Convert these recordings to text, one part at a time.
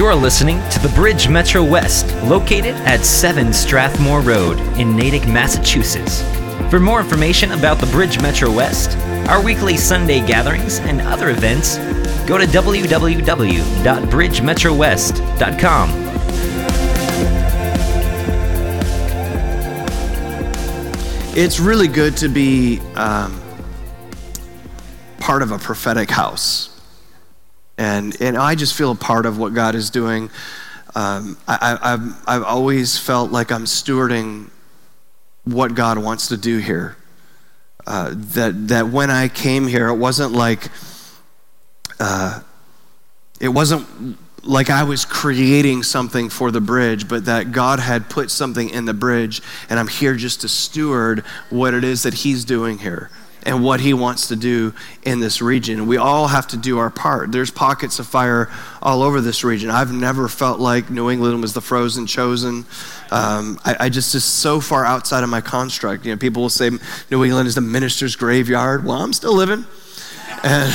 You're listening to the Bridge Metro West, located at 7 Strathmore Road in Natick, Massachusetts. For more information about the Bridge Metro West, our weekly Sunday gatherings, and other events, go to www.bridgemetrowest.com. It's really good to be part of a prophetic house. And I just feel a part of what God is doing. I've always felt like I'm stewarding what God wants to do here. That when I came here, it wasn't like I was creating something for the bridge, but that God had put something in the bridge, and I'm here just to steward what it is that He's doing here and what He wants to do in this region. We all have to do our part. There's pockets of fire all over this region. I've never felt like New England was the frozen chosen. I just is so far outside of my construct. You know, people will say New England is the minister's graveyard. Well, I'm still living. And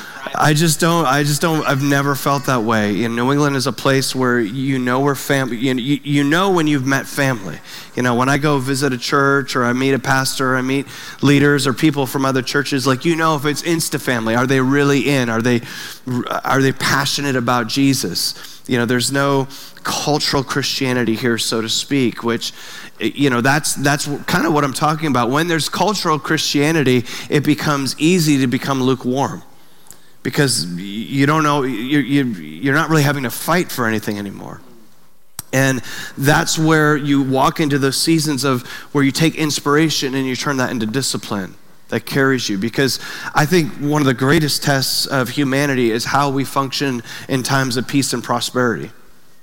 I've never felt that way. You know, New England is a place where you know we're family. You know when you've met family. You know, when I go visit a church or I meet a pastor, I meet leaders or people from other churches, like, you know if it's insta-family. Are they really in? Are they passionate about Jesus? You know, there's no cultural Christianity here, so to speak, which, you know, that's kind of what I'm talking about. When there's cultural Christianity, it becomes easy to become lukewarm. Because you don't know, you're not really having to fight for anything anymore. And that's where you walk into those seasons of where you take inspiration and you turn that into discipline that carries you. Because I think one of the greatest tests of humanity is how we function in times of peace and prosperity.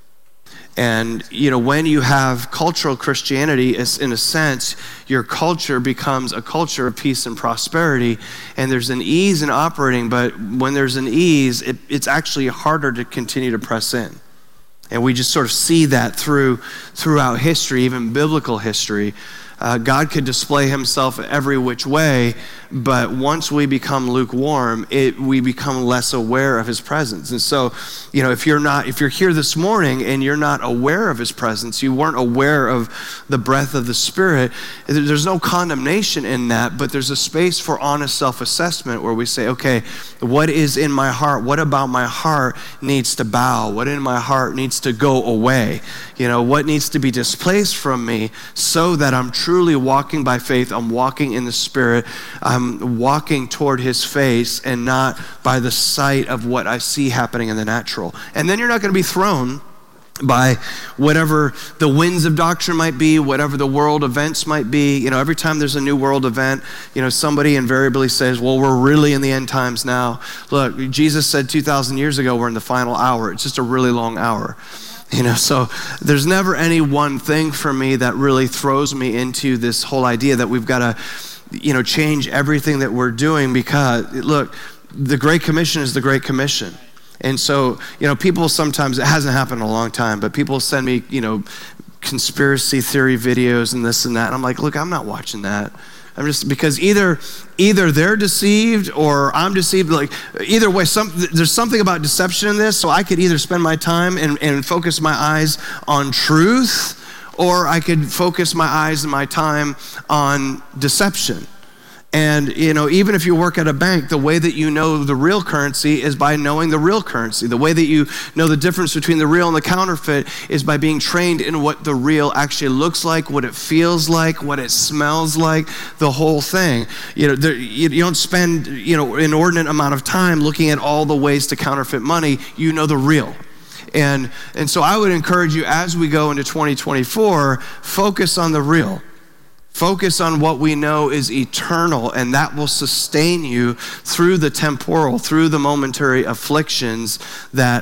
And, you know, when you have cultural Christianity, in a sense, your culture becomes a culture of peace and prosperity, and there's an ease in operating, but when there's an ease, it's actually harder to continue to press in. And we just sort of see that throughout history, even biblical history. God could display Himself every which way, but once we become lukewarm, we become less aware of His presence. And so, you know, if you're here this morning and you're not aware of His presence, you weren't aware of the breath of the Spirit, there's no condemnation in that, but there's a space for honest self-assessment where we say, okay, what is in my heart? What about my heart needs to bow? What in my heart needs to go away? You know, what needs to be displaced from me so that I'm truly walking by faith, I'm walking in the Spirit, I'm walking toward His face and not by the sight of what I see happening in the natural. And then you're not going to be thrown by whatever the winds of doctrine might be, whatever the world events might be. You know, every time there's a new world event, you know, somebody invariably says, well, we're really in the end times now. Look, Jesus said 2,000 years ago, we're in the final hour. It's just a really long hour. You know, so there's never any one thing for me that really throws me into this whole idea that we've got to, you know, change everything that we're doing, because, look, the Great Commission is the Great Commission. And so, you know, people sometimes, it hasn't happened in a long time, but people send me, you know, conspiracy theory videos and this and that. And I'm like, look, I'm not watching that. I'm just, because either they're deceived or I'm deceived. Like, either way, there's something about deception in this. So I could either spend my time and focus my eyes on truth, or I could focus my eyes and my time on deception. And, you know, even if you work at a bank, the way that you know the real currency is by knowing the real currency. The way that you know the difference between the real and the counterfeit is by being trained in what the real actually looks like, what it feels like, what it smells like, the whole thing. You know, you don't spend, you know, an inordinate amount of time looking at all the ways to counterfeit money. You know the real. And so I would encourage you, as we go into 2024, focus on the real. Focus on what we know is eternal, and that will sustain you through the temporal, through the momentary afflictions that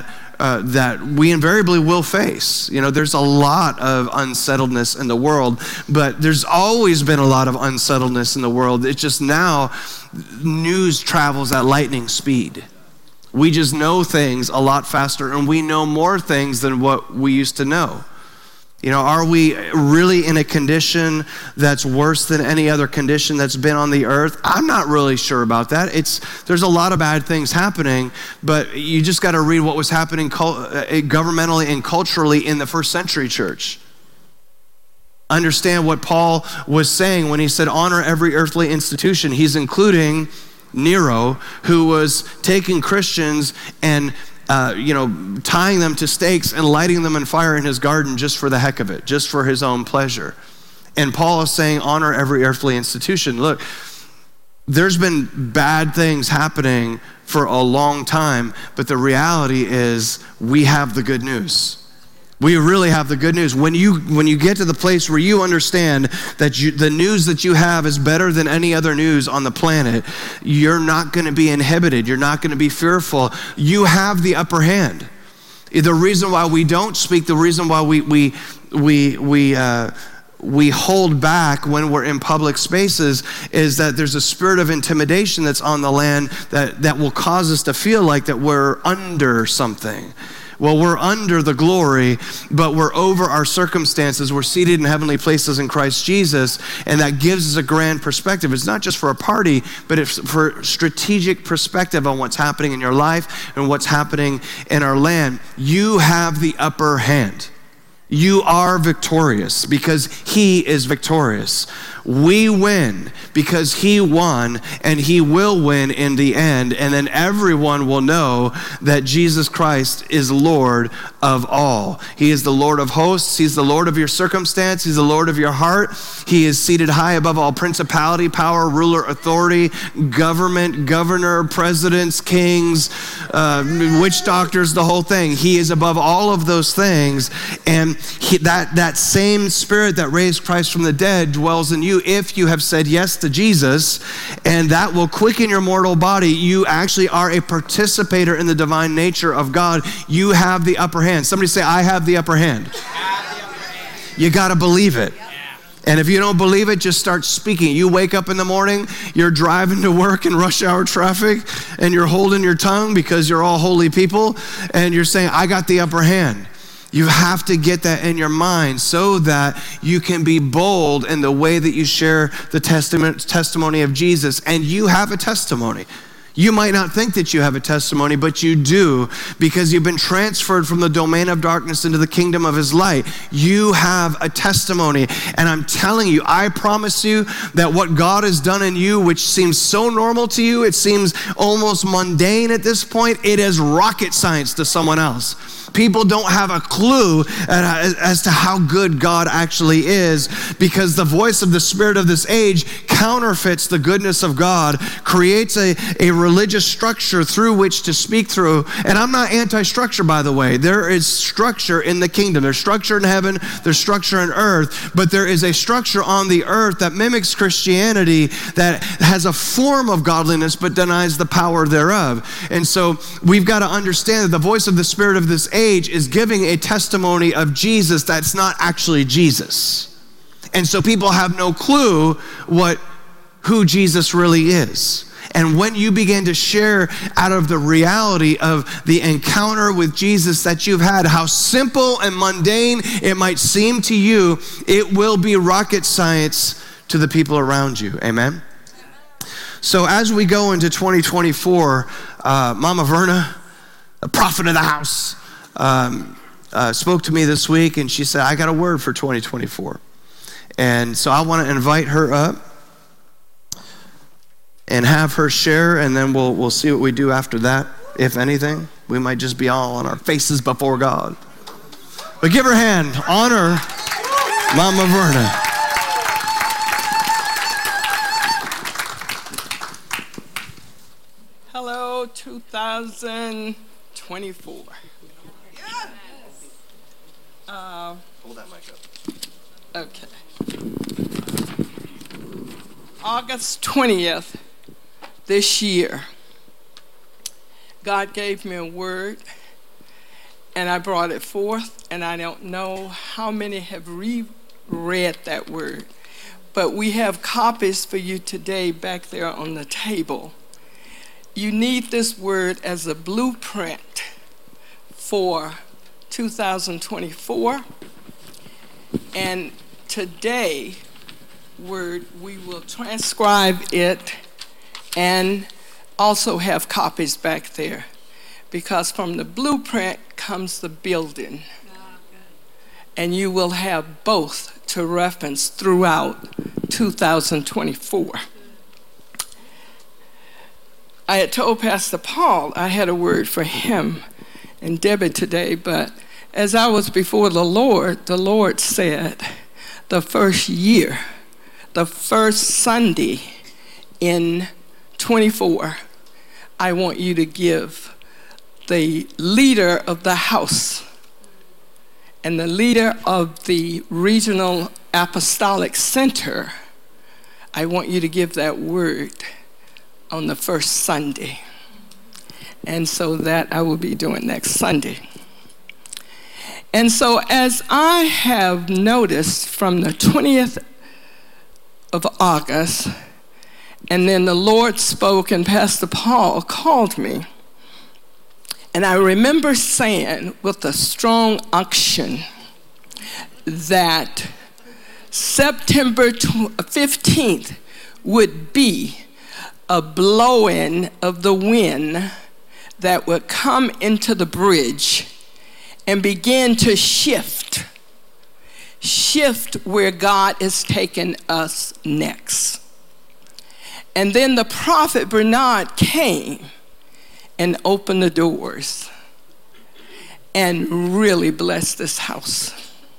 we invariably will face. You know, there's a lot of unsettledness in the world, but there's always been a lot of unsettledness in the world. It's just now news travels at lightning speed. We just know things a lot faster, and we know more things than what we used to know. Are we really in a condition that's worse than any other condition that's been on the earth? I'm not really sure about that. There's a lot of bad things happening, but you just got to read what was happening governmentally and culturally in the first century church. Understand what Paul was saying when he said, honor every earthly institution. He's including Nero, who was taking Christians and tying them to stakes and lighting them on fire in his garden just for the heck of it, just for his own pleasure. And Paul is saying, honor every earthly institution. Look, there's been bad things happening for a long time, but the reality is we have the good news. We really have the good news. When you get to the place where you understand that the news that you have is better than any other news on the planet, you're not going to be inhibited. You're not going to be fearful. You have the upper hand. The reason why we don't speak, the reason why we hold back when we're in public spaces is that there's a spirit of intimidation that's on the land that will cause us to feel like that we're under something. Well, we're under the glory, but we're over our circumstances. We're seated in heavenly places in Christ Jesus, and that gives us a grand perspective. It's not just for a party, but it's for strategic perspective on what's happening in your life and what's happening in our land. You have the upper hand. You are victorious because he is victorious. We win because he won, and he will win in the end. And then everyone will know that Jesus Christ is Lord of all. He is the Lord of hosts. He's the Lord of your circumstance. He's the Lord of your heart. He is seated high above all principality, power, ruler, authority, government, governor, presidents, kings, witch doctors, the whole thing. He is above all of those things. And that same spirit that raised Christ from the dead dwells in you if you have said yes to Jesus, and that will quicken your mortal body. You actually are a participator in the divine nature of God. You have the upper hand. Somebody say, I have the upper hand. You got to believe it. And if you don't believe it, just start speaking. You wake up in the morning, you're driving to work in rush hour traffic, and you're holding your tongue because you're all holy people, and you're saying, I got the upper hand. You have to get that in your mind so that you can be bold in the way that you share the testimony of Jesus. And you have a testimony. You might not think that you have a testimony, but you do, because you've been transferred from the domain of darkness into the kingdom of his light. You have a testimony. And I'm telling you, I promise you that what God has done in you, which seems so normal to you, it seems almost mundane at this point, it is rocket science to someone else. People don't have a clue as to how good God actually is, because the voice of the spirit of this age counterfeits the goodness of God, creates a religious structure through which to speak through. And I'm not anti-structure, by the way. There is structure in the kingdom. There's structure in heaven, there's structure in earth, but there is a structure on the earth that mimics Christianity, that has a form of godliness but denies the power thereof. And so we've got to understand that the voice of the spirit of this age is giving a testimony of Jesus that's not actually Jesus. And so people have no clue who Jesus really is. And when you begin to share out of the reality of the encounter with Jesus that you've had, how simple and mundane it might seem to you, it will be rocket science to the people around you. Amen? So as we go into 2024, Mama Verna, the prophet of the house, spoke to me this week, and she said, I got a word for 2024. And so I want to invite her up and have her share, and then we'll see what we do after that. If anything, we might just be all on our faces before God. But give her a hand. Honor Mama Verna. Hello, 2024. Hold that mic up. Okay. August 20th this year, God gave me a word, and I brought it forth, and I don't know how many have reread that word, but we have copies for you today back there on the table. You need this word as a blueprint for 2024. And today, we will transcribe it and also have copies back there, because from the blueprint comes the building. And you will have both to reference throughout 2024. I had told Pastor Paul I had a word for him and Debbie today, but as I was before the Lord said, the first year, the first Sunday in 24, I want you to give the leader of the house and the leader of the Regional Apostolic Center, I want you to give that word on the first Sunday. And so that I will be doing next Sunday. And so as I have noticed from the 20th of August, and then the Lord spoke and Pastor Paul called me, and I remember saying with a strong unction that September 15th would be a blowing of the wind that would come into the bridge and begin to shift where God is taking us next. And then the prophet Bernard came and opened the doors and really blessed this house.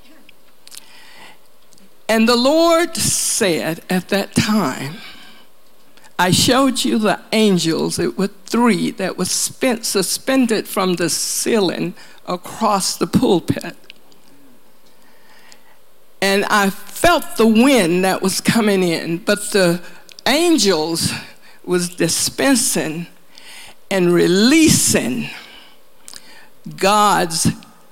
And the Lord said at that time, I showed you the angels. It were 3 that was suspended from the ceiling across the pulpit. And I felt the wind that was coming in, but the angels was dispensing and releasing God's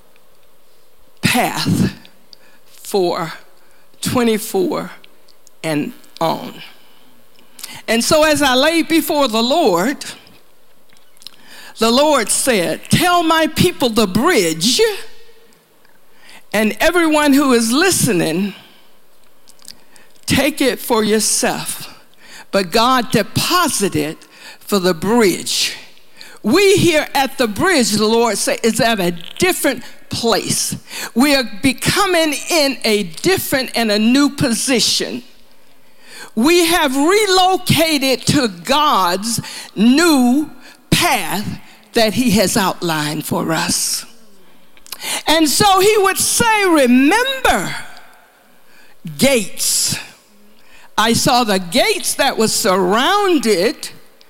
path for 24 and on. And so as I laid before the Lord said, tell my people the bridge, and everyone who is listening, take it for yourself. But God deposited for the bridge. We here at the bridge, the Lord said, is at a different place. We are becoming in a different and a new position. We have relocated to God's new path that he has outlined for us. And so he would say, remember gates. I saw the gates that was surrounded,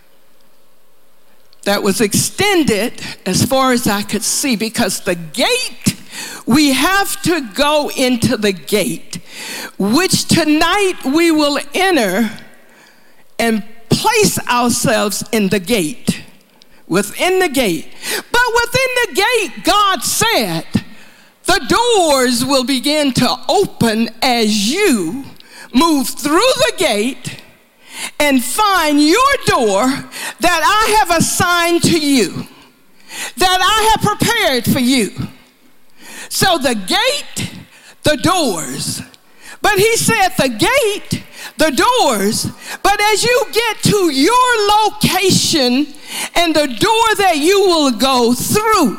that was extended as far as I could see, because the gate, we have to go into the gate, which tonight we will enter and place ourselves in the gate, within the gate. But within the gate, God said, the doors will begin to open as you move through the gate and find your door that I have assigned to you, that I have prepared for you. So the gate, the doors. But he said the gate, the doors, but as you get to your location and the door that you will go through,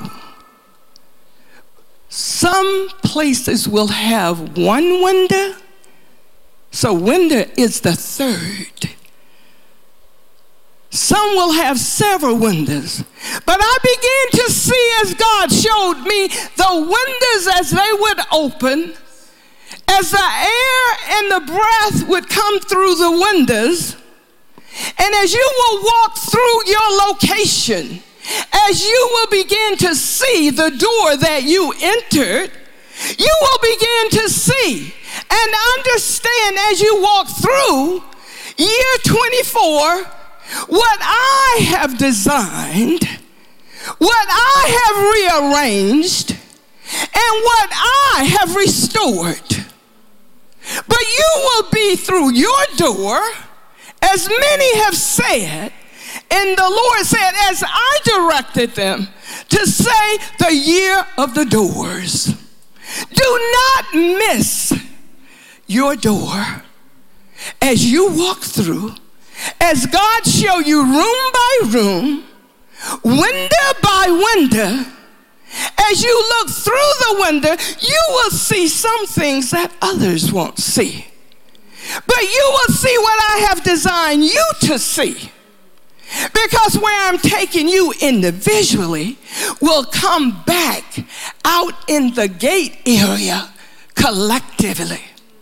some places will have one window. So window is the third. Some will have several windows. But I began to see, as God showed me, the windows as they would open, as the air and the breath would come through the windows, and as you will walk through your location, as you will begin to see the door that you entered, you will begin to see and understand as you walk through year 24 what I have designed, what I have rearranged, and what I have restored. But you will be through your door, as many have said, and the Lord said, as I directed them to say the year of the doors. Do not miss your door, as you walk through, as God show you room by room, window by window, as you look through the window, you will see some things that others won't see. But you will see what I have designed you to see. Because where I'm taking you individually will come back out in the gate area collectively.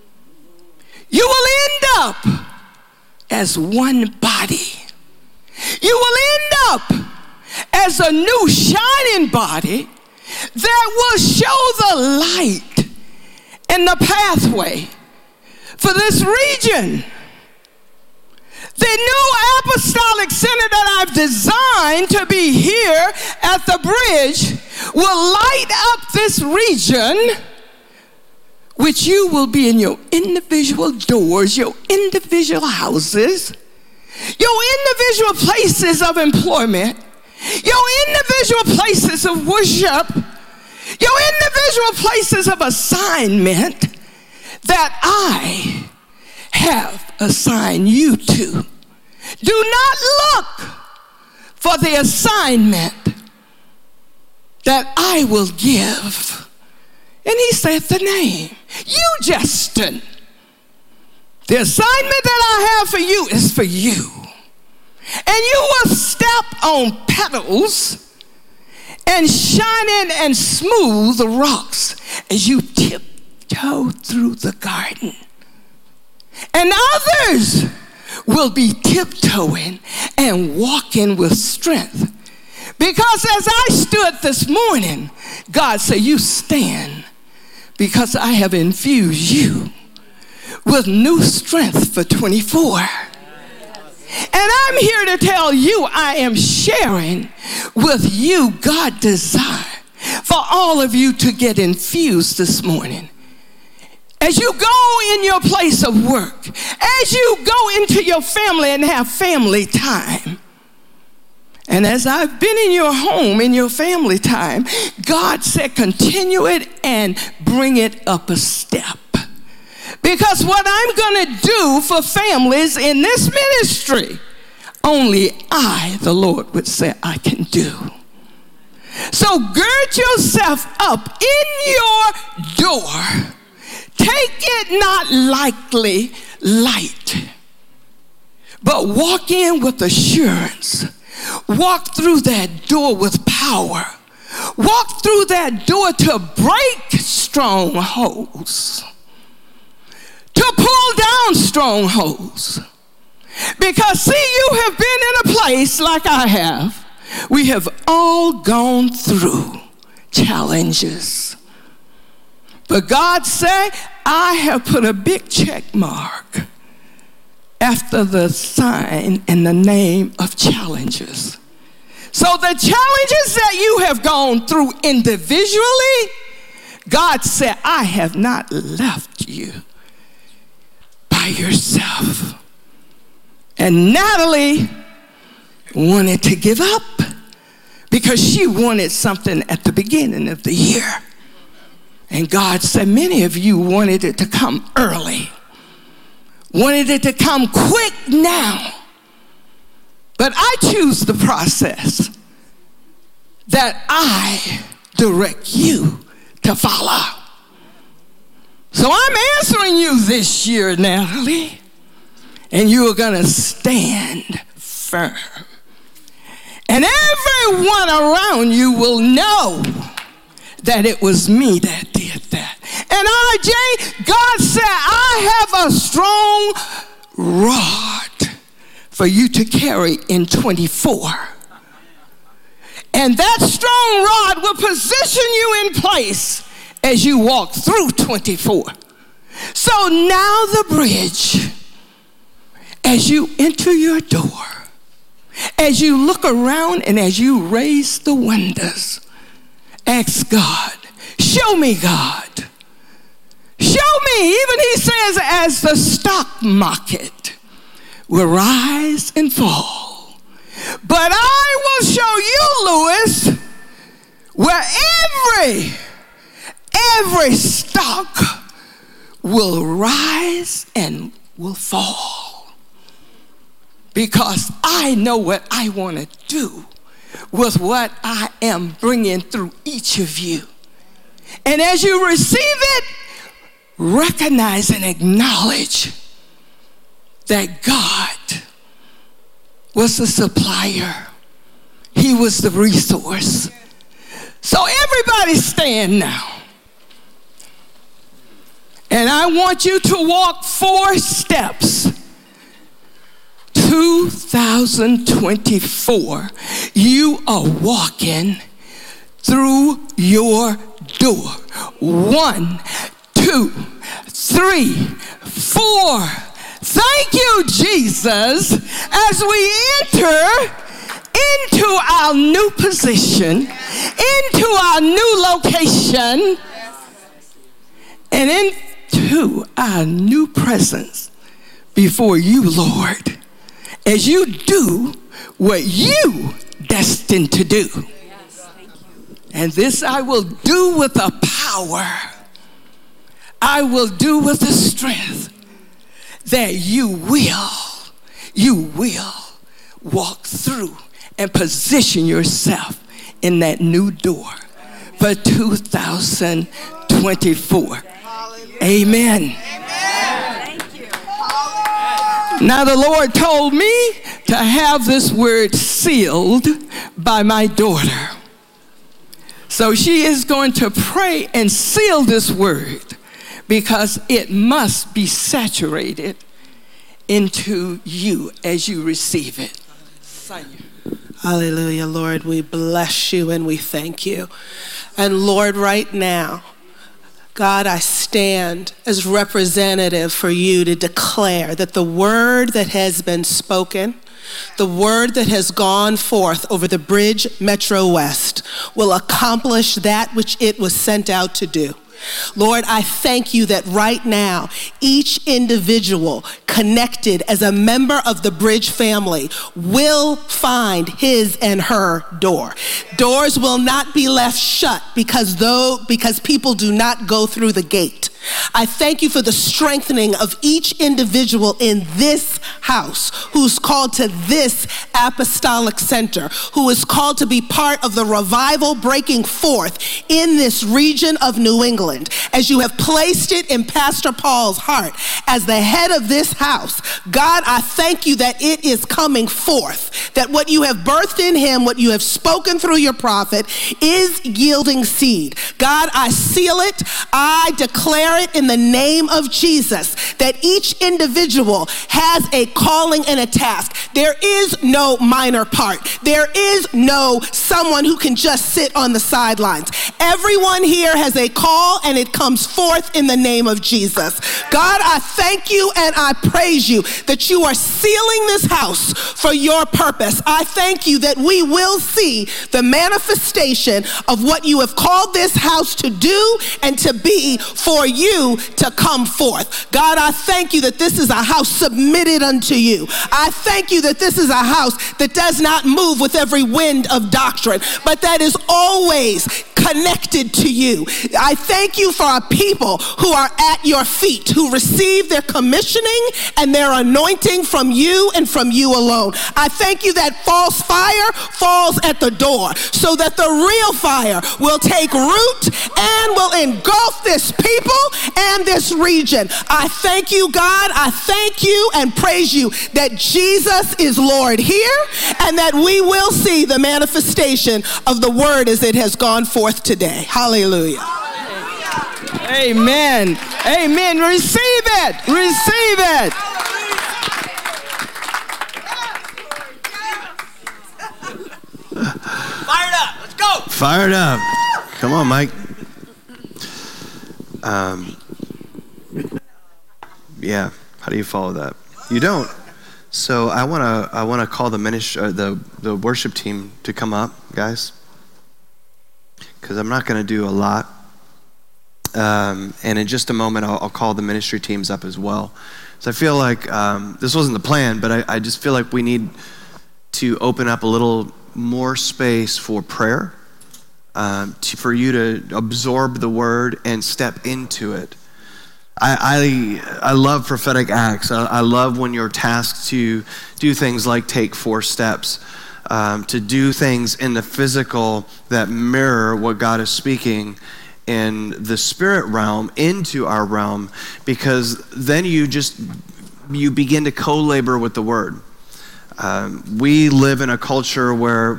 You will end up as one body. You will end up as a new shining body that will show the light and the pathway for this region. The new apostolic center that I've designed to be here at the bridge will light up this region, which you will be in your individual doors, your individual houses, your individual places of employment, your individual places of worship, your individual places of assignment that I have assigned you to. Do not look for the assignment that I will give. And he said the name, you, Justin. The assignment that I have for you is for you. And you will step on petals and shine in and smooth the rocks as you tiptoe through the garden. And others will be tiptoeing and walking with strength. Because as I stood this morning, God said, you stand, because I have infused you with new strength for 24. And I'm here to tell you, I am sharing with you God's desire for all of you to get infused this morning. As you go in your place of work, as you go into your family and have family time, and as I've been in your home, in your family time, God said continue it and bring it up a step. Because what I'm going to do for families in this ministry, only I, the Lord, would say I can do. So gird yourself up in your door. Take it not lightly, light, but walk in with assurance. Walk through that door with power. Walk through that door to break strongholds, to pull down strongholds. Because see, you have been in a place like I have. We have all gone through challenges. But God said, I have put a big check mark after the sign and the name of challenges. So the challenges that you have gone through individually, God said, I have not left you by yourself. And Natalie wanted to give up because she wanted something at the beginning of the year. And God said, many of you wanted it to come early, wanted it to come quick now. But I choose the process that I direct you to follow. So I'm answering you this year, Natalie, and you are going to stand firm. And everyone around you will know that it was me that did that. And RJ, God said, I have a strong rod for you to carry in 24. And that strong rod will position you in place as you walk through 24. So now the bridge, as you enter your door, as you look around and as you raise the windows, ask God, show me, God. Show me. Even he says, as the stock market will rise and fall. But I will show you, Lewis, where every stock will rise and will fall. Because I know what I want to do with what I am bringing through each of you. And as you receive it, recognize and acknowledge that God was the supplier. He was the resource. So everybody stand now. And I want you to walk 4 steps. 2024, you are walking through your door. 1, 2, 3, 4. Thank you, Jesus, as we enter into our new position, into our new location, and into our new presence before you, Lord, as you do what you destined to do. And this I will do with the power. I will do with the strength that you will walk through and position yourself in that new door for 2024. Amen. Now the Lord told me to have this word sealed by my daughter. So she is going to pray and seal this word because it must be saturated into you as you receive it. Hallelujah, Lord. We bless you and we thank you. And Lord, right now, God, I stand as representative for you to declare that the word that has been spoken, the word that has gone forth over the Bridge Metro West will accomplish that which it was sent out to do. Lord, I thank you that right now, each individual connected as a member of the Bridge family will find his and her door. Doors will not be left shut because people do not go through the gate. I thank you for the strengthening of each individual in this house who's called to this apostolic center, who is called to be part of the revival breaking forth in this region of New England. As you have placed it in Pastor Paul's heart as the head of this house, God, I thank you that it is coming forth, that what you have birthed in him, what you have spoken through your prophet is yielding seed. God, I seal it. I declare it in the name of Jesus that each individual has a calling and a task. There is no minor part. There is no someone who can just sit on the sidelines. Everyone here has a call and it comes forth in the name of Jesus. God, I thank you and I praise you that you are sealing this house for your purpose. I thank you that we will see the manifestation of what you have called this house to do and to be for you to come forth. God, I thank you that this is a house submitted unto you. I thank you that this is a house that does not move with every wind of doctrine, but that is always connected to you. I thank you for our people who are at your feet, who receive their commissioning and their anointing from you and from you alone. I thank you that false fire falls at the door so that the real fire will take root and will engulf this people and this region. I thank you, God. I thank you and praise you that Jesus is Lord here and that we will see the manifestation of the word as it has gone forth today. Hallelujah. Amen. Amen. Receive it. Receive it. Fired up. Let's go. Fired up. Come on, Mike. Yeah. How do you follow that? You don't. So I wanna call the the worship team to come up, guys, because I'm not gonna do a lot. And in just a moment, I'll call the ministry teams up as well. So I feel like this wasn't the plan, but I just feel like we need to open up a little more space for prayer, for you to absorb the word and step into it. I love prophetic acts. I love when you're tasked to do things like take 4 steps, to do things in the physical that mirror what God is speaking in the spirit realm into our realm, because then you begin to co-labor with the word. We live in a culture where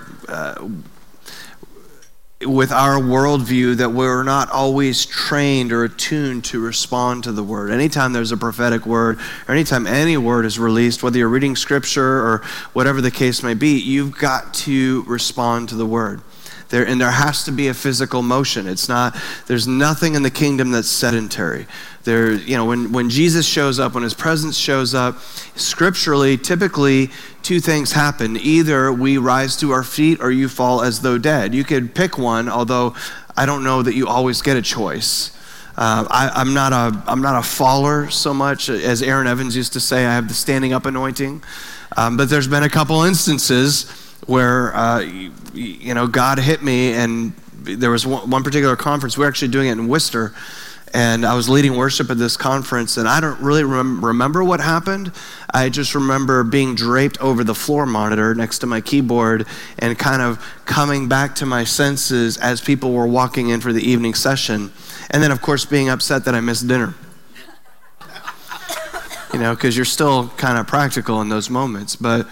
with our worldview that we're not always trained or attuned to respond to the word. Anytime there's a prophetic word, or anytime any word is released, whether you're reading scripture or whatever the case may be, you've got to respond to the word. There has to be a physical motion. There's nothing in the kingdom that's sedentary. When Jesus shows up, when his presence shows up, scripturally, typically 2 things happen. Either we rise to our feet or you fall as though dead. You could pick one, although I don't know that you always get a choice. I'm not a faller so much. As Aaron Evans used to say, I have the standing up anointing. But there's been a couple instances where God hit me, and there was one particular conference. We were actually doing it in Worcester, and I was leading worship at this conference, and I don't really remember what happened. I just remember being draped over the floor monitor next to my keyboard and kind of coming back to my senses as people were walking in for the evening session, and then of course being upset that I missed dinner. Because you're still kind of practical in those moments, but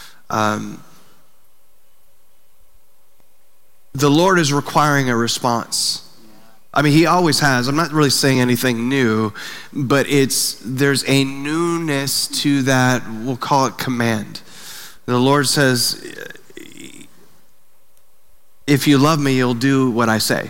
the Lord is requiring a response. I mean, he always has. I'm not really saying anything new, but there's a newness to that, we'll call it command. The Lord says, if you love me, you'll do what I say.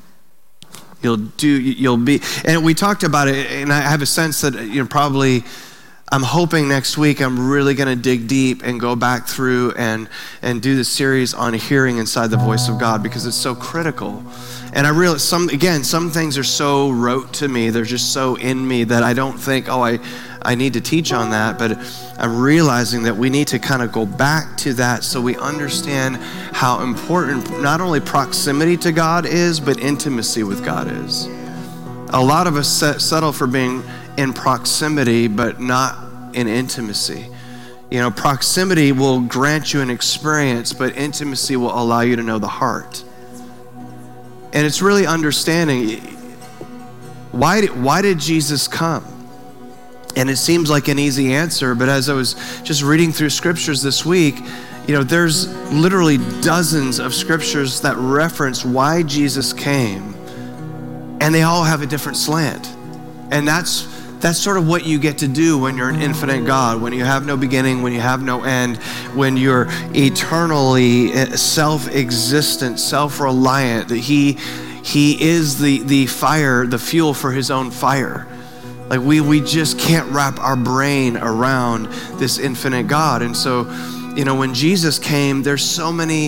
You'll be, and we talked about it, and I have a sense that, probably, I'm hoping next week I'm really going to dig deep and go back through and do the series on hearing inside the voice of God, because it's so critical. And I realize some things are so rote to me, they're just so in me that I don't think, I need to teach on that, but I'm realizing that we need to kind of go back to that so we understand how important not only proximity to God is, but intimacy with God is. A lot of us settle for being in proximity, but not in intimacy. Proximity will grant you an experience, but intimacy will allow you to know the heart. And it's really understanding, why did Jesus come? And it seems like an easy answer, but as I was just reading through scriptures this week, there's literally dozens of scriptures that reference why Jesus came, and they all have a different slant. And that's sort of what you get to do when you're an infinite God, when you have no beginning, when you have no end, when you're eternally self-existent, self-reliant, that he is the fire, the fuel for his own fire. Like we just can't wrap our brain around this infinite God. And so, when Jesus came, there's so much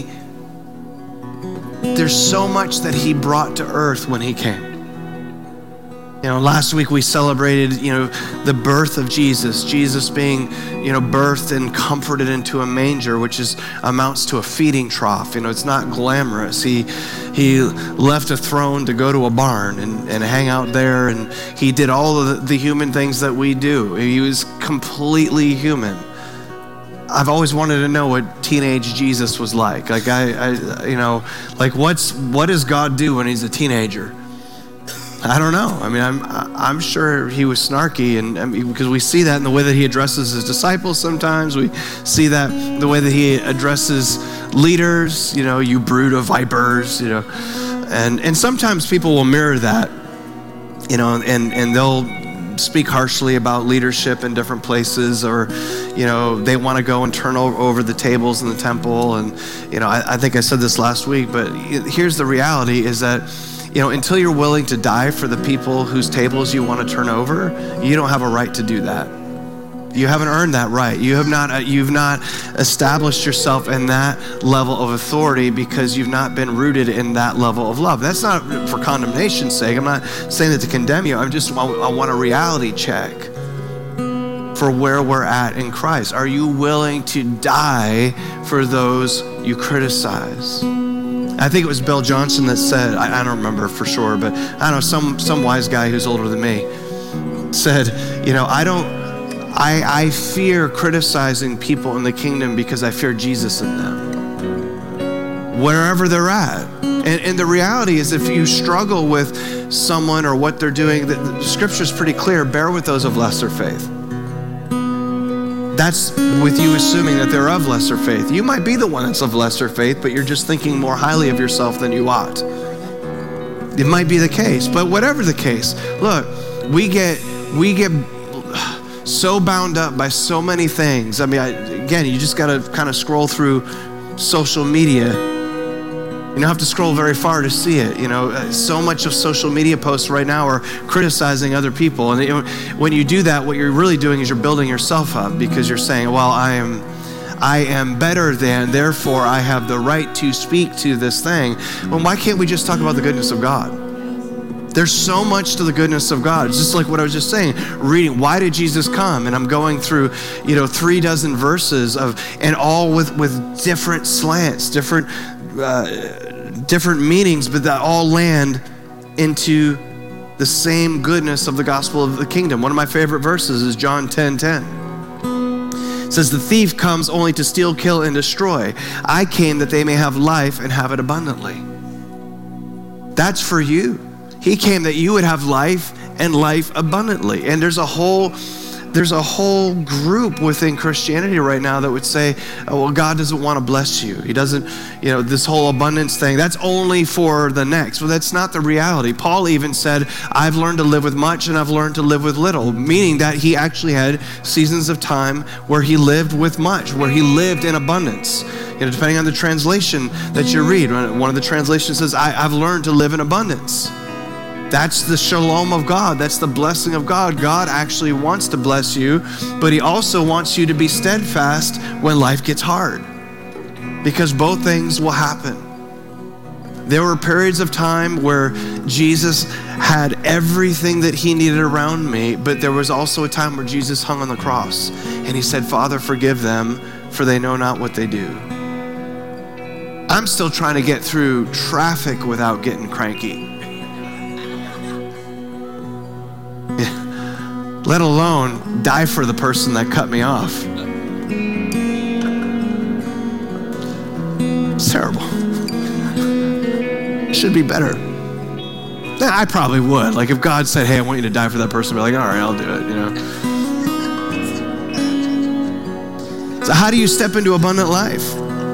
that he brought to earth when he came. Last week we celebrated, the birth of Jesus. Jesus being, birthed and comforted into a manger, which amounts to a feeding trough. It's not glamorous. He left a throne to go to a barn and hang out there, and he did all of the human things that we do. He was completely human. I've always wanted to know what teenage Jesus was like. Like what does God do when he's a teenager? I don't know. I mean, I'm sure he was snarky, and because we see that in the way that he addresses his disciples sometimes. We see that the way that he addresses leaders, you brood of vipers, and sometimes people will mirror that, and they'll speak harshly about leadership in different places, or, they want to go and turn over the tables in the temple. And, I think I said this last week, but here's the reality is that, until you're willing to die for the people whose tables you want to turn over, you don't have a right to do that. You haven't earned that right. You've not established yourself in that level of authority because you've not been rooted in that level of love. That's not for condemnation's sake. I'm not saying that to condemn you. I want a reality check for where we're at in Christ. Are you willing to die for those you criticize? I think it was Bill Johnson that said, I don't remember for sure, but I don't know, some wise guy who's older than me, said, I fear criticizing people in the kingdom because I fear Jesus in them, wherever they're at. And the reality is, if you struggle with someone or what they're doing, the scripture's pretty clear, bear with those of lesser faith. That's with you assuming that they're of lesser faith. You might be the one that's of lesser faith, but you're just thinking more highly of yourself than you ought. It might be the case, but whatever the case, look, we get so bound up by so many things. I mean, again, you just got to kind of scroll through social media. You don't have to scroll very far to see it. So much of social media posts right now are criticizing other people. And when you do that, what you're really doing is you're building yourself up, because you're saying, well, I am better than, therefore I have the right to speak to this thing. Well, why can't we just talk about the goodness of God? There's so much to the goodness of God. It's just like what I was just saying, reading, why did Jesus come? And I'm going through, 36 verses and all with different slants, different meanings, but that all land into the same goodness of the gospel of the kingdom. One of my favorite verses is John 10:10. It says, the thief comes only to steal, kill, and destroy. I came that they may have life and have it abundantly. That's for you. He came that you would have life and life abundantly. And there's a whole group within Christianity right now that would say, oh, well, God doesn't want to bless you. He doesn't, this whole abundance thing, that's only for the next. Well, that's not the reality. Paul even said, I've learned to live with much and I've learned to live with little, meaning that he actually had seasons of time where he lived with much, where he lived in abundance. Depending on the translation that you read, one of the translations says, I've learned to live in abundance. That's the shalom of God. That's the blessing of God. God actually wants to bless you, but he also wants you to be steadfast when life gets hard, because both things will happen. There were periods of time where Jesus had everything that he needed around me, but there was also a time where Jesus hung on the cross and he said, Father, forgive them, for they know not what they do. I'm still trying to get through traffic without getting cranky. Let alone die for the person that cut me off. It's terrible. Should be better. I probably would. Like if God said, hey, I want you to die for that person, I'd be like, all right, I'll do it, So how do you step into abundant life?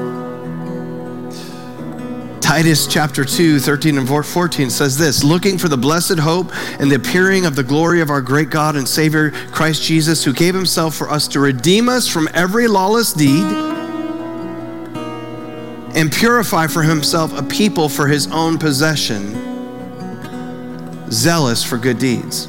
Titus chapter 2, 13 and 14 says this, looking for the blessed hope and the appearing of the glory of our great God and Savior, Christ Jesus, who gave himself for us to redeem us from every lawless deed and purify for himself a people for his own possession, zealous for good deeds.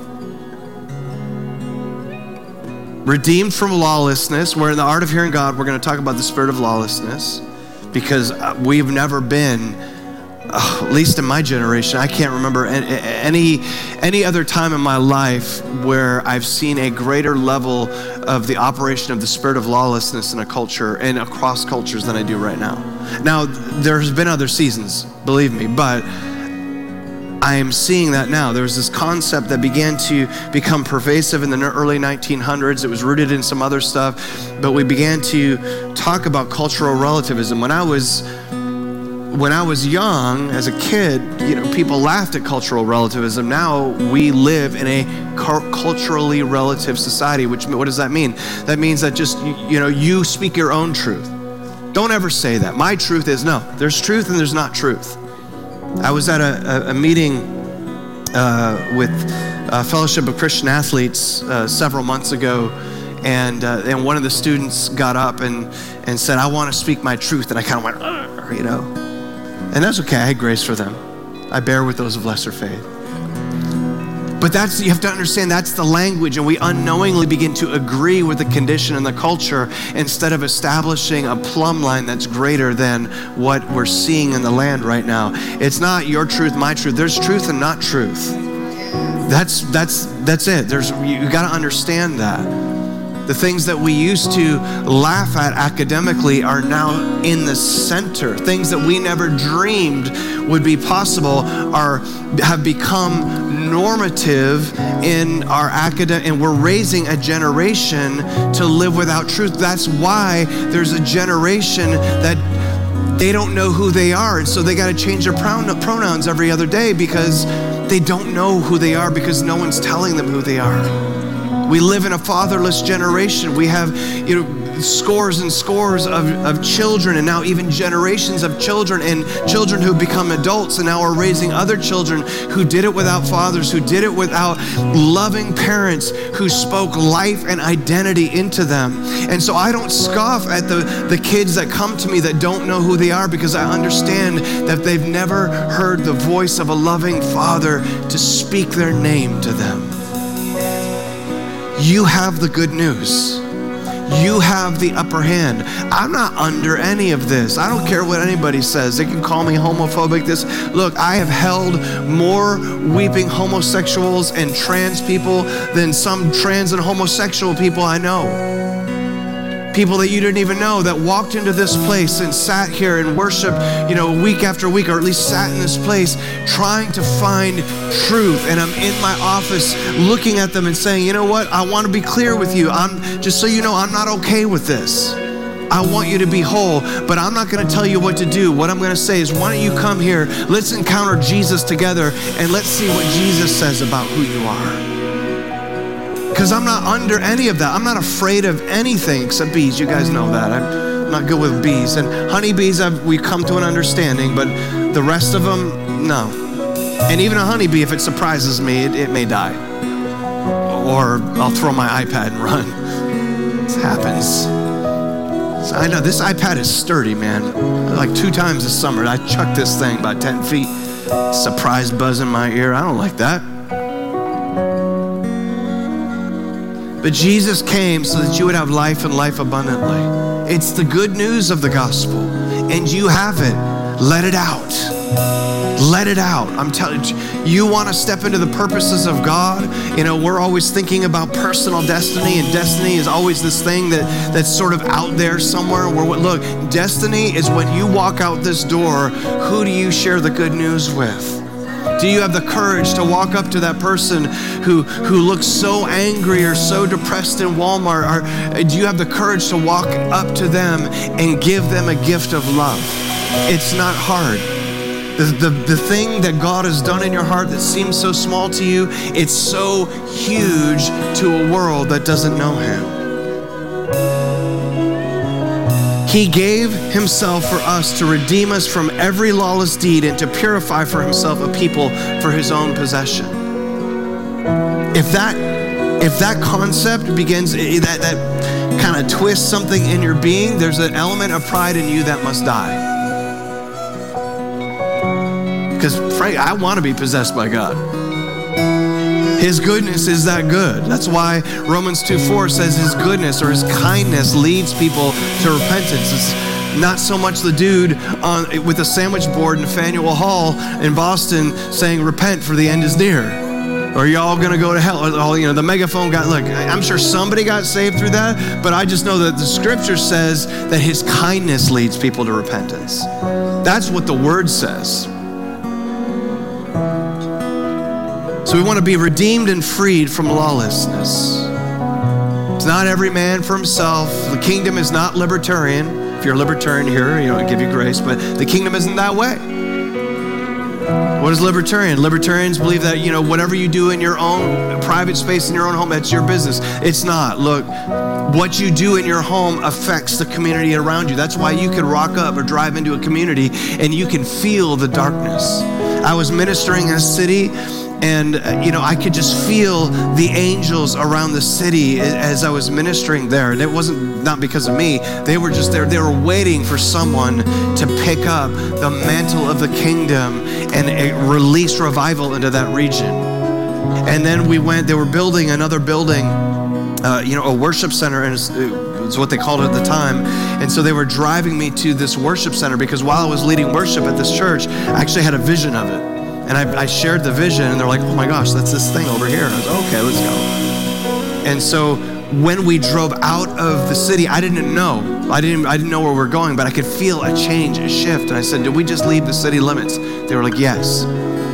Redeemed from lawlessness. We're in the art of hearing God. We're going to talk about the spirit of lawlessness, because we've never been, at least in my generation, I can't remember any other time in my life where I've seen a greater level of the operation of the spirit of lawlessness in a culture and across cultures than I do right now. Now, there's been other seasons, believe me, but I am seeing that now. There was this concept that began to become pervasive in the early 1900s. It was rooted in some other stuff, but we began to talk about cultural relativism. When I was young, as a kid, people laughed at cultural relativism. Now we live in a culturally relative society, what does that mean? That means that just, you speak your own truth. Don't ever say that. My truth is no. There's truth and there's not truth. I was at a meeting with Fellowship of Christian Athletes several months ago, and one of the students got up and said, I want to speak my truth, and I kind of went, and that's okay. I had grace for them. I bear with those of lesser faith. But you have to understand, that's the language, and we unknowingly begin to agree with the condition and the culture instead of establishing a plumb line that's greater than what we're seeing in the land right now. It's not your truth, my truth. There's truth and not truth. That's it. You got to understand that. The things that we used to laugh at academically are now in the center. Things that we never dreamed would be possible have become normative in our academic, and we're raising a generation to live without truth. That's why there's a generation that they don't know who they are, and so they got to change their pronouns every other day because they don't know who they are, because no one's telling them who they are. We live in a fatherless generation. We have, scores and scores of children, and now even generations of children, and children who become adults and now are raising other children who did it without fathers, who did it without loving parents who spoke life and identity into them. And so I don't scoff at the kids that come to me that don't know who they are, because I understand that they've never heard the voice of a loving father to speak their name to them. You have the good news. You have the upper hand. I'm not under any of this. I don't care what anybody says. They can call me homophobic. Look, I have held more weeping homosexuals and trans people than some trans and homosexual people I know. People that you didn't even know that walked into this place and sat here and worshiped, week after week, or at least sat in this place trying to find truth. And I'm in my office looking at them and saying, you know what? I want to be clear with you. Just so you know, I'm not okay with this. I want you to be whole, but I'm not going to tell you what to do. What I'm going to say is, why don't you come here? Let's encounter Jesus together, and let's see what Jesus says about who you are. Because I'm not under any of that. I'm not afraid of anything except bees. You guys know that. I'm not good with bees. And honeybees, we come to an understanding, but the rest of them, no. And even a honeybee, if it surprises me, it may die. Or I'll throw my iPad and run. This happens. So I know this iPad is sturdy, man. Like 2 times this summer, I chucked this thing about 10 feet. Surprise buzz in my ear. I don't like that. But Jesus came so that you would have life and life abundantly. It's the good news of the gospel, and you have it. Let it out. Let it out. I'm telling you, want to step into the purposes of God. We're always thinking about personal destiny, and destiny is always this thing that's sort of out there somewhere. Look, destiny is when you walk out this door, who do you share the good news with? Do you have the courage to walk up to that person who looks so angry or so depressed in Walmart? Or do you have the courage to walk up to them and give them a gift of love? It's not hard. The thing that God has done in your heart that seems so small to you, it's so huge to a world that doesn't know Him. He gave Himself for us to redeem us from every lawless deed and to purify for Himself a people for His own possession. If that concept begins, that kind of twists something in your being, there's an element of pride in you that must die. Because frankly, I want to be possessed by God. His goodness is that good. That's why Romans 2:4 says His goodness or His kindness leads people to repentance. It's not so much the dude with a sandwich board in Faneuil Hall in Boston saying, repent for the end is near. Or y'all gonna go to hell. Or, the megaphone got, look, I'm sure somebody got saved through that, but I just know that the scripture says that His kindness leads people to repentance. That's what the word says. So we want to be redeemed and freed from lawlessness. It's not every man for himself. The kingdom is not libertarian. If you're a libertarian here, I give you grace, but the kingdom isn't that way. What is libertarian? Libertarians believe that, whatever you do in your own private space, in your own home, that's your business. It's not. Look, what you do in your home affects the community around you. That's why you can rock up or drive into a community and you can feel the darkness. I was ministering in a city, and, I could just feel the angels around the city as I was ministering there. And it wasn't not because of me. They were just there. They were waiting for someone to pick up the mantle of the kingdom and release revival into that region. And then they were building another building, a worship center, and it's what they called it at the time. And so they were driving me to this worship center because while I was leading worship at this church, I actually had a vision of it. And I shared the vision, and they're like, oh my gosh, that's this thing over here. And I was like, okay, let's go. And so when we drove out of the city, I didn't know where we were going, but I could feel a change, a shift. And I said, did we just leave the city limits? They were like, yes.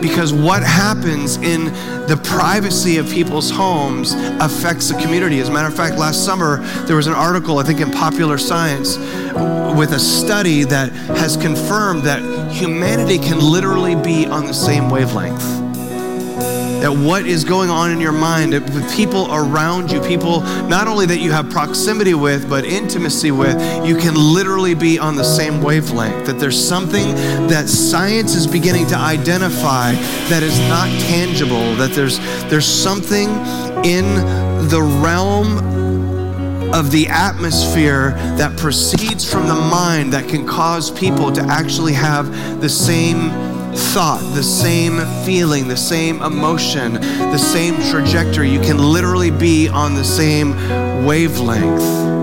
because what happens in the privacy of people's homes affects the community. As a matter of fact, last summer, there was an article, I think in Popular Science, with a study that has confirmed that humanity can literally be on the same wavelength. That what is going on in your mind, with people around you, people not only that you have proximity with, but intimacy with, you can literally be on the same wavelength. That there's something that science is beginning to identify that is not tangible, that there's something in the realm of the atmosphere that proceeds from the mind that can cause people to actually have the same thought, the same feeling, the same emotion, the same trajectory. You can literally be on the same wavelength.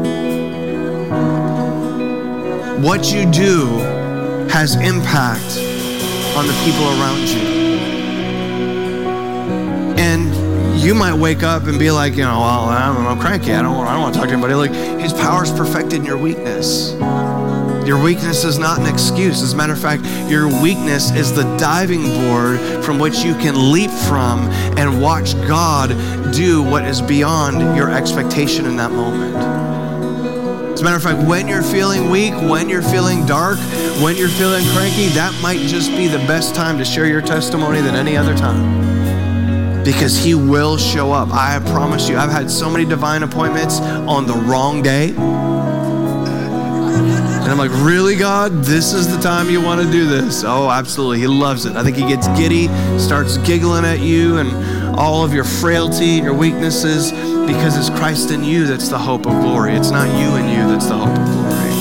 What you do has impact on the people around you. And you might wake up and be like, well, I'm cranky. I don't want to talk to anybody. Like, his power is perfected in your weakness. Your weakness is not an excuse. As a matter of fact, your weakness is the diving board from which you can leap from and watch God do what is beyond your expectation in that moment. As a matter of fact, when you're feeling weak, when you're feeling dark, when you're feeling cranky, that might just be the best time to share your testimony than any other time. Because he will show up. I promise you, I've had so many divine appointments on the wrong day. And I'm like, really, God? This is the time you want to do this? Oh, absolutely. He loves it. I think he gets giddy, starts giggling at you and all of your frailty, your weaknesses, because it's Christ in you that's the hope of glory. It's not you in you that's the hope of glory.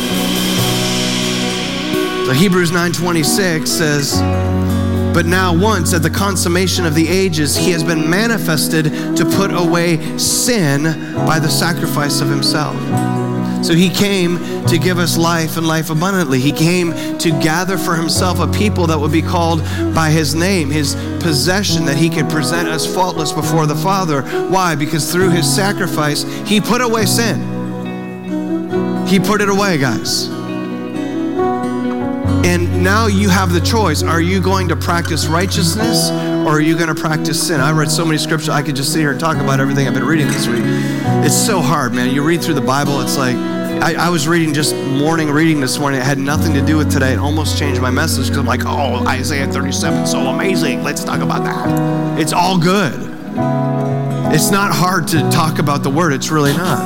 So Hebrews 9:26 says, but now once at the consummation of the ages, he has been manifested to put away sin by the sacrifice of himself. So he came to give us life and life abundantly. He came to gather for himself a people that would be called by his name, his possession, that he could present us faultless before the Father. Why? Because through his sacrifice, he put away sin. He put it away, guys. And now you have the choice. Are you going to practice righteousness or are you going to practice sin? I read so many scriptures. I could just sit here and talk about everything I've been reading this week. It's so hard, man. You read through the Bible, it's like, I was reading just morning reading this morning. It had nothing to do with today. It almost changed my message because I'm like, oh, Isaiah 37, so amazing. Let's talk about that. It's all good. It's not hard to talk about the word. It's really not.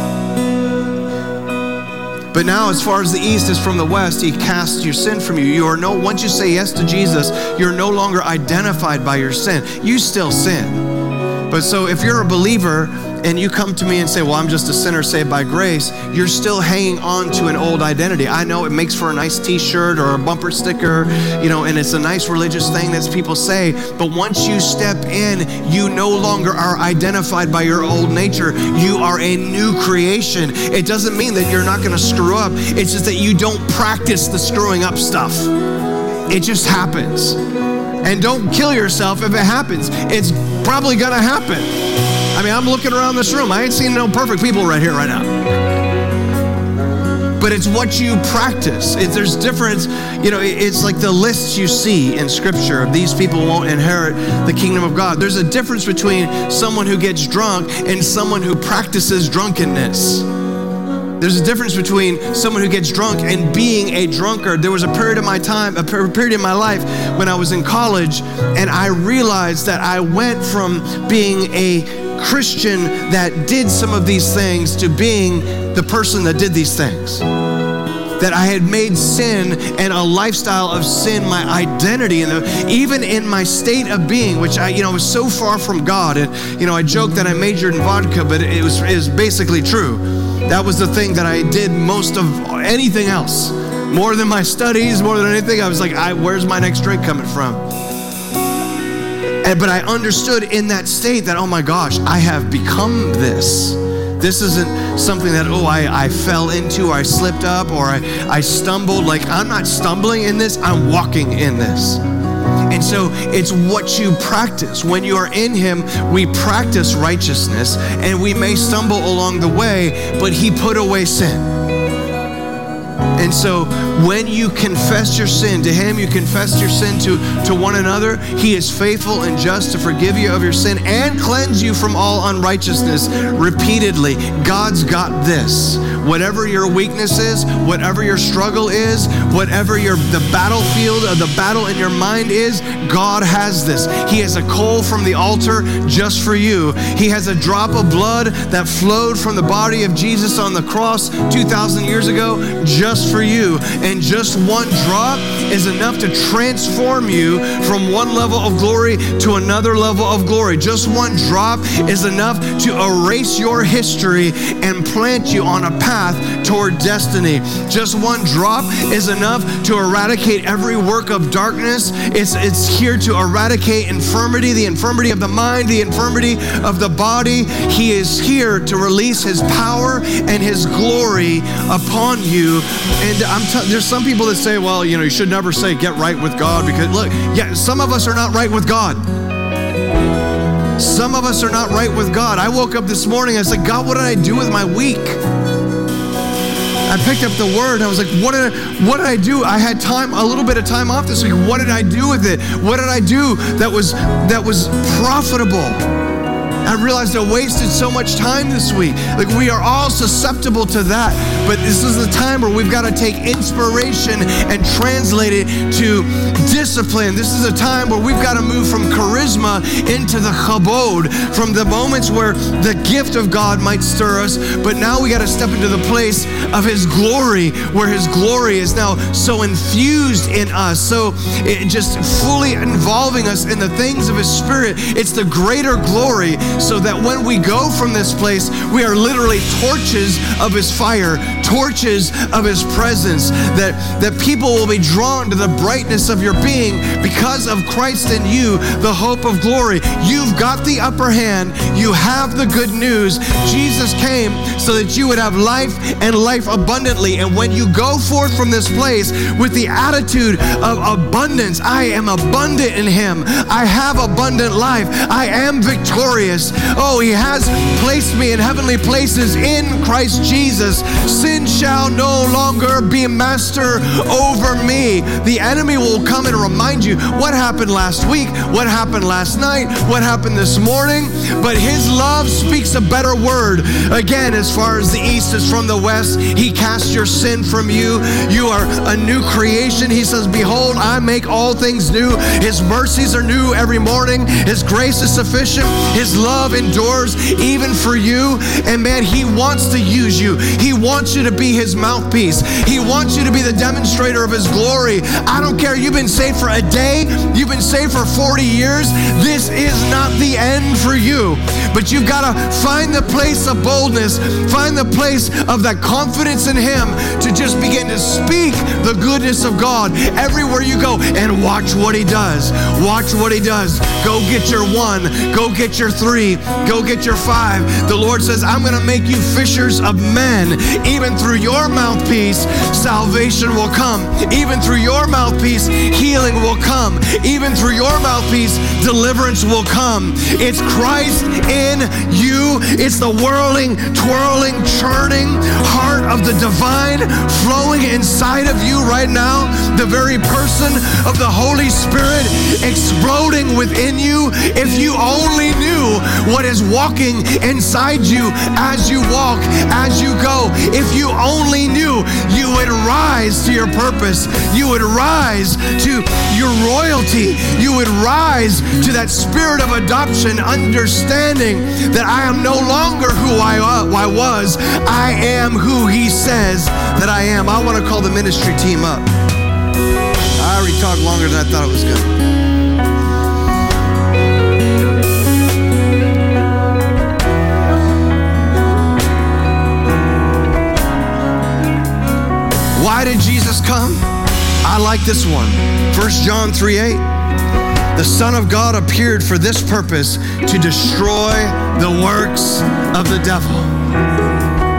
But now, as far as the east is from the west, he casts your sin from you. Once you say yes to Jesus, you're no longer identified by your sin. You still sin. But so if you're a believer and you come to me and say, well, I'm just a sinner saved by grace, you're still hanging on to an old identity. I know it makes for a nice t-shirt or a bumper sticker, and it's a nice religious thing that people say, but once you step in, you no longer are identified by your old nature. You are a new creation. It doesn't mean that you're not going to screw up. It's just that you don't practice the screwing up stuff. It just happens. And don't kill yourself if it happens. It's probably going to happen. I mean, I'm looking around this room. I ain't seen no perfect people right here, right now. But it's what you practice. There's difference. It's like the lists you see in Scripture of these people won't inherit the kingdom of God. There's a difference between someone who gets drunk and someone who practices drunkenness. There's a difference between someone who gets drunk and being a drunkard. There was a period in my life when I was in college, and I realized that I went from being a Christian that did some of these things to being the person that did these things. That I had made sin and a lifestyle of sin my identity, and even in my state of being, which I was so far from God. And I joked that I majored in vodka, but it was basically true. That was the thing that I did most of anything else, more than my studies, more than anything. I was like, where's my next drink coming from? But I understood in that state that, oh my gosh, I have become this. This isn't something that, I fell into, or I slipped up, or I stumbled. Like, I'm not stumbling in this, I'm walking in this. And so it's what you practice. When you are in him, we practice righteousness, and we may stumble along the way, but he put away sin. And so when you confess your sin to him, you confess your sin to one another, he is faithful and just to forgive you of your sin and cleanse you from all unrighteousness repeatedly. God's got this. Whatever your weakness is, whatever your struggle is, whatever the battlefield or the battle in your mind is, God has this. He has a coal from the altar just for you. He has a drop of blood that flowed from the body of Jesus on the cross 2,000 years ago just for you. And just one drop is enough to transform you from one level of glory to another level of glory. Just one drop is enough to erase your history and plant you on a path toward destiny. Just one drop is enough to eradicate every work of darkness. It's here to eradicate infirmity, the infirmity of the mind, the infirmity of the body. He is here to release his power and his glory upon you. And there's some people that say, well, you should never say get right with God, because look, some of us are not right with God. Some of us are not right with God. I woke up this morning, I said, God, what did I do with my week? I picked up the word, and I was like, what did I do? I had a little bit of time off this week. What did I do with it? What did I do that was profitable? I realized I wasted so much time this week. Like, we are all susceptible to that, but this is the time where we've got to take inspiration and translate it to discipline. This is a time where we've got to move from charisma into the chabod, from the moments where the gift of God might stir us, but now we got to step into the place of his glory, where his glory is now so infused in us, so it just fully involving us in the things of his spirit. It's the greater glory, so that when we go from this place, we are literally torches of his fire, torches of his presence, that people will be drawn to the brightness of your being because of Christ in you, the hope of glory. You've got the upper hand. You have the good news. Jesus came so that you would have life and life abundantly. And when you go forth from this place with the attitude of abundance, I am abundant in him. I have abundant life. I am victorious. Oh, he has placed me in heavenly places in Christ Jesus. Sin shall no longer be master over me. The enemy will come and remind you what happened last week, what happened last night, what happened this morning. But his love speaks a better word. Again, as far as the east is from the west, he casts your sin from you. You are a new creation. He says, behold, I make all things new. His mercies are new every morning. His grace is sufficient. His love endures even for you. And man, he wants to use you. He wants you to be his mouthpiece. He wants you to be the demonstrator of his glory. I don't care. You've been saved for a day. You've been saved for 40 years. This is not the end for you. But you've got to find the place of boldness, find the place of that confidence in him to just begin to speak the goodness of God everywhere you go, and watch what he does. Watch what he does. Go get your 1. Go get your 3. Go get your 5. The Lord says, I'm going to make you fishers of men. Even through your mouthpiece, salvation will come. Even through your mouthpiece, healing will come. Even through your mouthpiece, deliverance will come. It's Christ in you. It's the whirling, twirling, churning heart of the divine flowing inside of you right now. The very person of the Holy Spirit exploding within you. If you only knew what is walking inside you as you walk, as you go. If you only knew, you would rise to your purpose. You would rise to your royalty. You would rise to that spirit of adoption, understanding that I am no longer who I was. I am who he says that I am. I want to call the ministry team up. I already talked longer than I thought it was going to. Why did Jesus come? I like this one. 1 John 3:8. The Son of God appeared for this purpose, to destroy the works of the devil.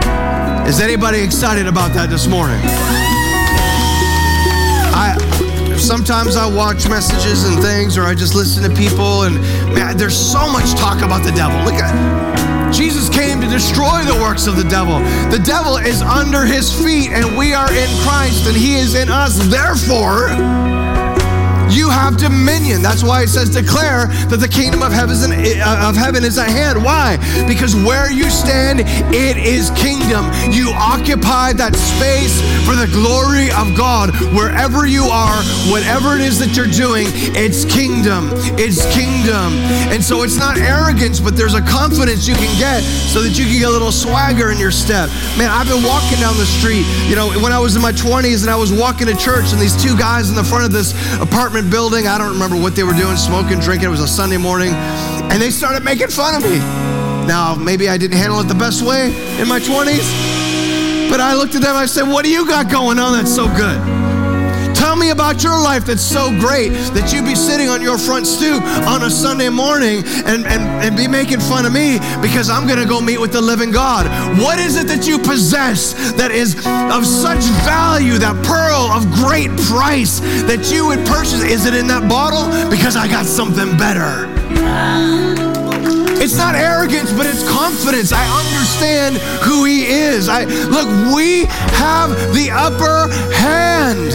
Is anybody excited about that this morning? sometimes I watch messages and things, or I just listen to people, and man, there's so much talk about the devil. Look at Jesus came to destroy the works of the devil. The devil is under his feet, and we are in Christ, and he is in us. Therefore, you have dominion. That's why it says declare that the kingdom of heaven is at hand. Why? Because where you stand, it is kingdom. You occupy that space for the glory of God. Wherever you are, whatever it is that you're doing, it's kingdom. It's kingdom. And so it's not arrogance, but there's a confidence you can get so that you can get a little swagger in your step. Man, I've been walking down the street, when I was in my 20s, and I was walking to church, and these two guys in the front of this apartment building, I don't remember what they were doing, smoking, drinking. It was a Sunday morning, and they started making fun of me. Now, maybe I didn't handle it the best way in my 20s, but I looked at them, I said, what do you got going on that's so good? Tell me about your life that's so great that you be sitting on your front stoop on a Sunday morning and be making fun of me because I'm going to go meet with the living God. What is it that you possess that is of such value, that pearl of great price that you would purchase? Is it in that bottle? Because I got something better. It's not arrogance, but it's confidence. I understand who he is. Look, we have the upper hand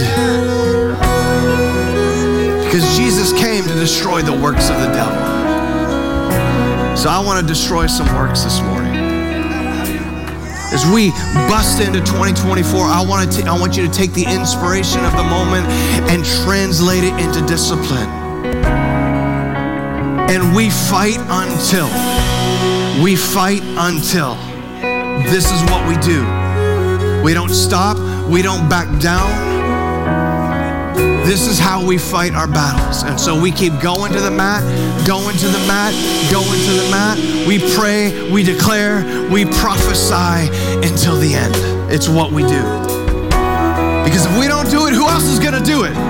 because Jesus came to destroy the works of the devil. So I want to destroy some works this morning. As we bust into 2024, I want you to take the inspiration of the moment and translate it into discipline. And we fight until. This is what we do. We don't stop. We don't back down. This is how we fight our battles. And so we keep going to the mat, going to the mat, going to the mat. We pray, we declare, we prophesy until the end. It's what we do. Because if we don't do it, who else is going to do it?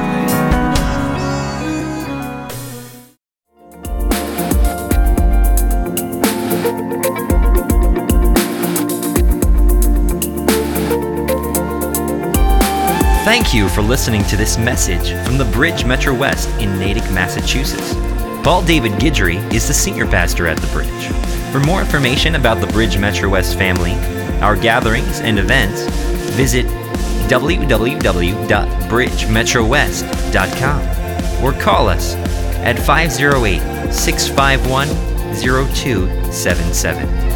Thank you for listening to this message from the Bridge Metro West in Natick, Massachusetts. Paul David Guidry is the senior pastor at the Bridge. For more information about the Bridge Metro West family, our gatherings and events, visit www.bridgemetrowest.com or call us at 508-651-0277.